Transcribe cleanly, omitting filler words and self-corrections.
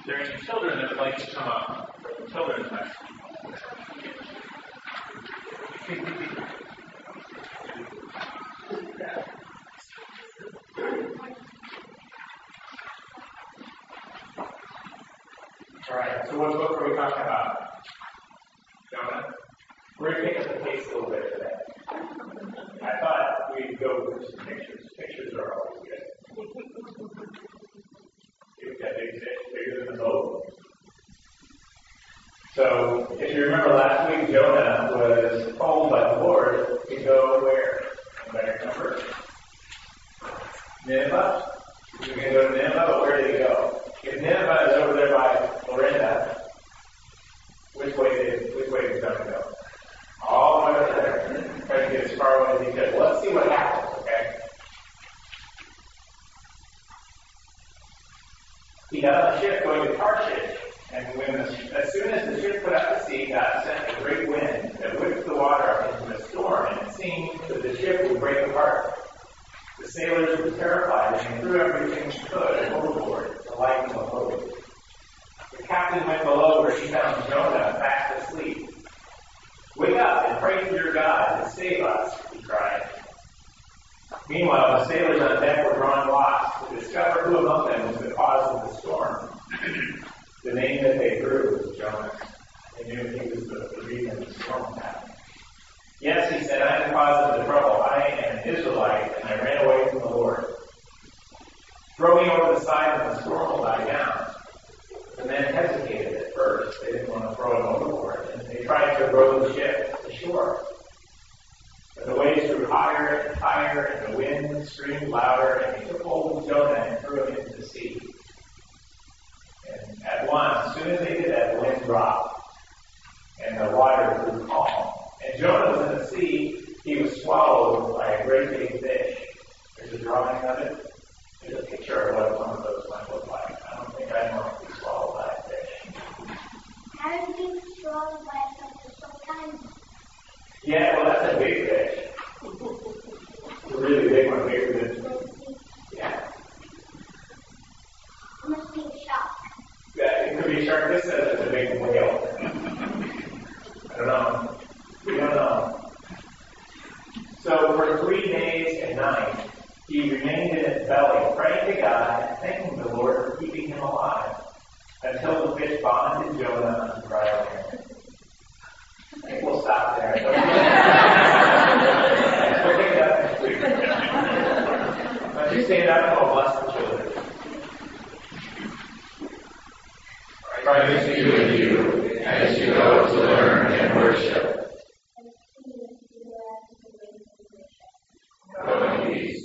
there any children that would like to come up for the children's message? All right, so what book are we talking about? Jonah? We're going to pick up the pace a little bit today. I thought we'd go through some pictures. Pictures are always good. You've got big fish, bigger than the boat. So, if you remember last week, Jonah was told by the Lord to go where? Anybody remember? Nineveh? He was going to go to Nineveh, but where did he go? If Nineveh is over there by Lorinda, which way did Jonah go? All the way over there. Try to get as far away as he could. Well, let's see what happens, okay? He got on a ship going to Tarshish, and as soon as the ship put out to sea, God sent a great wind that whipped the water up into a storm, and it seemed that the ship would break apart. The sailors were terrified, and they threw everything they could overboard to lighten the boat. The captain went below where he found Jonah fast asleep. "Wake up and pray to your God and save us," he cried. Meanwhile, the sailors on deck were drawing lots to discover who among them was the cause of the storm. The name that they drew was Jonah. They knew he was the reason the storm happened. "Yes," he said, "I am the cause of the trouble. I am an Israelite, and I ran away from the Lord. Throw me over the side and the storm will die down." The men hesitated at first. They didn't want to throw him overboard, and they tried to row the ship to shore. But the waves grew higher and higher, and the wind screamed louder, and they took hold of Jonah and threw him into the sea. And at once, as soon as they did that, the wind dropped, and the water grew calm. And Jonah was in the sea. He was swallowed by a great big fish. There's a drawing of it. There's a picture of what one of those might look like. I don't think I'd want to be swallowed by a fish. How do you swallow by something so tiny? Yeah, well, that's a big fish. It's a really big one, bigger than... Yeah. It must be a shark. Yeah, it could be a shark. This says it's a big whale. I don't know. We don't know. So for 3 days and nights, he remained in its belly, praying to God and thanking the Lord for keeping him alive, until the fish vomited Jonah on dry land. I think we'll stop there. We'll pick it up next week. Why don't you stand up and we'll bless the children. Christ be with you as you go to learn and worship. Go in peace.